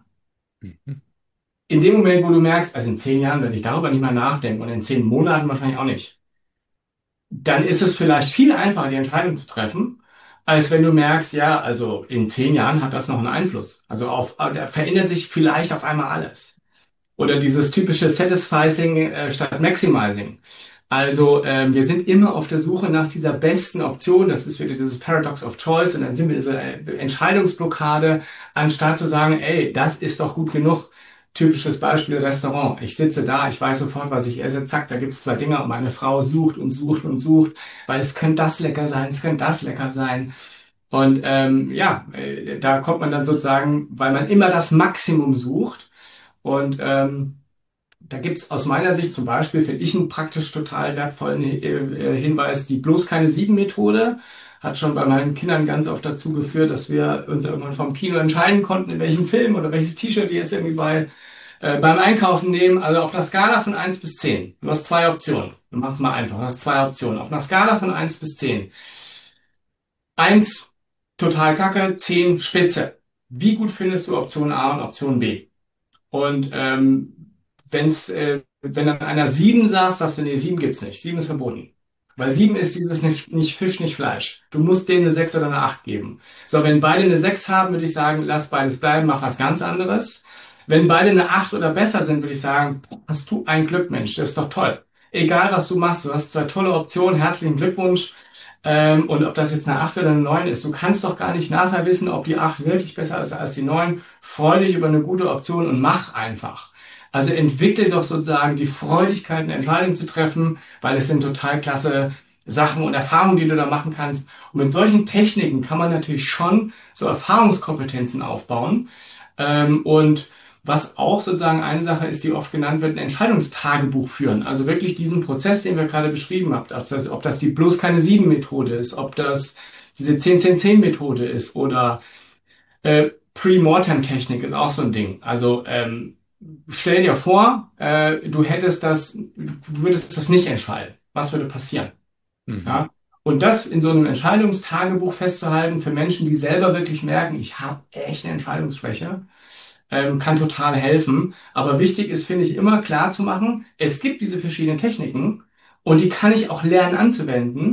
In dem Moment, wo du merkst, also in zehn Jahren werde ich darüber nicht mehr nachdenken und in zehn Monaten wahrscheinlich auch nicht, dann ist es vielleicht viel einfacher, die Entscheidung zu treffen, als wenn du merkst, ja, also in zehn Jahren hat das noch einen Einfluss. Also auf, da verändert sich vielleicht auf einmal alles. Oder dieses typische Satisficing äh, statt Maximizing. Also ähm, wir sind immer auf der Suche nach dieser besten Option. Das ist wieder dieses Paradox of Choice. Und dann sind wir in dieser äh, Entscheidungsblockade, anstatt zu sagen, ey, das ist doch gut genug. Typisches Beispiel Restaurant. Ich sitze da, ich weiß sofort, was ich esse. Zack, da gibt's zwei Dinger und meine Frau sucht und sucht und sucht, weil es könnte das lecker sein, es könnte das lecker sein. Und ähm, ja, äh, da kommt man dann sozusagen, weil man immer das Maximum sucht. Und ähm, da gibt's aus meiner Sicht zum Beispiel, finde ich, einen praktisch total wertvollen äh, äh, Hinweis, die bloß keine Sieben-Methode. Hat schon bei meinen Kindern ganz oft dazu geführt, dass wir uns irgendwann vom Kino entscheiden konnten, in welchem Film oder welches T-Shirt die jetzt irgendwie bei, äh, beim Einkaufen nehmen. Also auf einer Skala von eins bis zehn. Du hast zwei Optionen. Du machst es mal einfach. Du hast zwei Optionen. Auf einer Skala von eins bis zehn. Eins total kacke, zehn spitze. Wie gut findest du Option A und Option B? Und ähm, wenn's, äh, wenn dann einer sieben sagt, sagst du, nee, sieben gibt's nicht. Sieben ist verboten. Weil sieben ist dieses nicht, nicht Fisch, nicht Fleisch. Du musst denen eine sechs oder eine acht geben. So, wenn beide eine sechs haben, würde ich sagen, lass beides bleiben, mach was ganz anderes. Wenn beide eine acht oder besser sind, würde ich sagen, hast du ein Glück, Mensch, das ist doch toll. Egal, was du machst, du hast zwei tolle Optionen, herzlichen Glückwunsch. Ähm, und ob das jetzt eine acht oder eine neun ist, du kannst doch gar nicht nachher wissen, ob die acht wirklich besser ist als die neun. Freu dich über eine gute Option und mach einfach. Also entwickel doch sozusagen die Freudigkeit, eine Entscheidung zu treffen, weil es sind total klasse Sachen und Erfahrungen, die du da machen kannst. Und mit solchen Techniken kann man natürlich schon so Erfahrungskompetenzen aufbauen. Ähm, und was auch sozusagen eine Sache ist, die oft genannt wird, ein Entscheidungstagebuch führen. Also wirklich diesen Prozess, den wir gerade beschrieben haben, ob das, ob das die bloß keine sieben Methode ist, ob das diese zehn zehn zehn Methode ist oder äh, Pre-Mortem-Technik ist auch so ein Ding. Also ähm, stell dir vor, äh, du hättest das, du würdest das nicht entscheiden. Was würde passieren? Mhm. Ja? Und das in so einem Entscheidungstagebuch festzuhalten für Menschen, die selber wirklich merken, ich habe echt eine Entscheidungsschwäche, ähm, kann total helfen. Aber wichtig ist, finde ich, immer klar zu machen, es gibt diese verschiedenen Techniken und die kann ich auch lernen anzuwenden.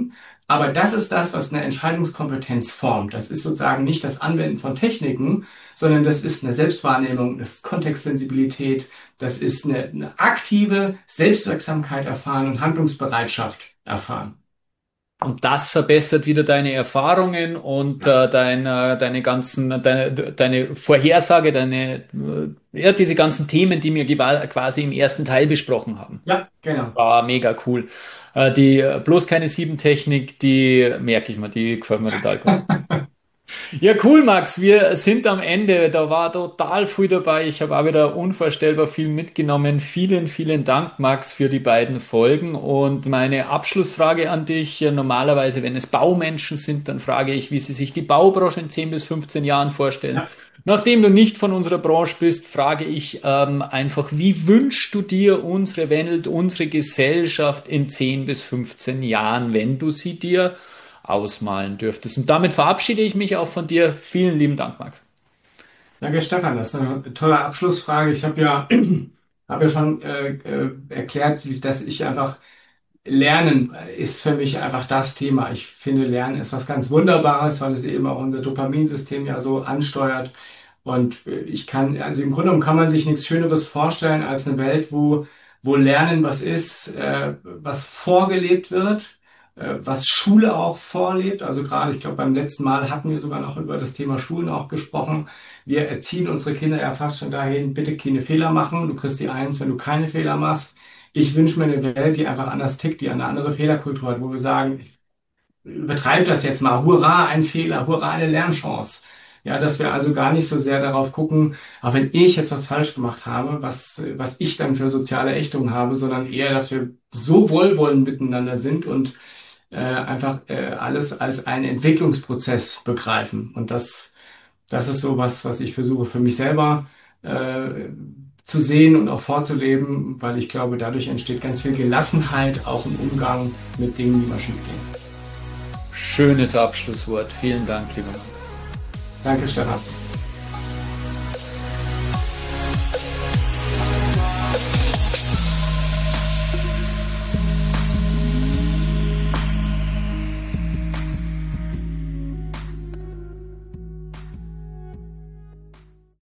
Aber das ist das, was eine Entscheidungskompetenz formt. Das ist sozusagen nicht das Anwenden von Techniken, sondern das ist eine Selbstwahrnehmung, das ist Kontextsensibilität, das ist eine, eine aktive Selbstwirksamkeit erfahren und Handlungsbereitschaft erfahren. Und das verbessert wieder deine Erfahrungen und äh, dein, äh, deine ganzen, deine, deine Vorhersage, deine, äh, ja, diese ganzen Themen, die wir gewa- quasi im ersten Teil besprochen haben. Ja, genau. War mega cool. Äh, die äh, bloß keine Sieben-Technik, die merke ich mir, die gefällt mir total gut. Ja, cool, Max. Wir sind am Ende. Da war total viel dabei. Ich habe auch wieder unvorstellbar viel mitgenommen. Vielen, vielen Dank, Max, für die beiden Folgen. Und meine Abschlussfrage an dich. ja, Normalerweise, wenn es Baumenschen sind, dann frage ich, wie sie sich die Baubranche in zehn bis fünfzehn Jahren vorstellen. Ja. Nachdem du nicht von unserer Branche bist, frage ich ähm, einfach, wie wünschst du dir unsere Welt, unsere Gesellschaft in zehn bis fünfzehn Jahren, wenn du sie dir ausmalen dürftest. Und damit verabschiede ich mich auch von dir. Vielen lieben Dank, Max. Danke, Stefan. Das ist eine tolle Abschlussfrage. Ich habe ja, habe ja schon äh, äh, erklärt, wie- dass ich einfach Lernen ist für mich einfach das Thema. Ich finde, Lernen ist was ganz Wunderbares, weil es eben auch unser Dopaminsystem ja so ansteuert. Und äh, ich kann, also im Grunde genommen kann man sich nichts Schöneres vorstellen als eine Welt, wo, wo Lernen was ist, äh, was vorgelebt wird, äh, was Schule auch vorlebt. Also gerade, ich glaube, beim letzten Mal hatten wir sogar noch über das Thema Schulen auch gesprochen. Wir erziehen unsere Kinder ja fast schon dahin, bitte keine Fehler machen. Du kriegst die Eins, wenn du keine Fehler machst. Ich wünsche mir eine Welt, die einfach anders tickt, die eine andere Fehlerkultur hat, wo wir sagen, ich übertreibe das jetzt mal, hurra, ein Fehler, hurra, eine Lernchance. Ja, dass wir also gar nicht so sehr darauf gucken, auch wenn ich jetzt was falsch gemacht habe, was, was ich dann für soziale Ächtung habe, sondern eher, dass wir so wohlwollend miteinander sind und äh, einfach äh, alles als einen Entwicklungsprozess begreifen. Und das, das ist so was, was ich versuche für mich selber äh, zu sehen und auch vorzuleben, weil ich glaube, dadurch entsteht ganz viel Gelassenheit auch im Umgang mit Dingen, die mal schief gehen. Schönes Abschlusswort. Vielen Dank, lieber Max. Danke, Stefan.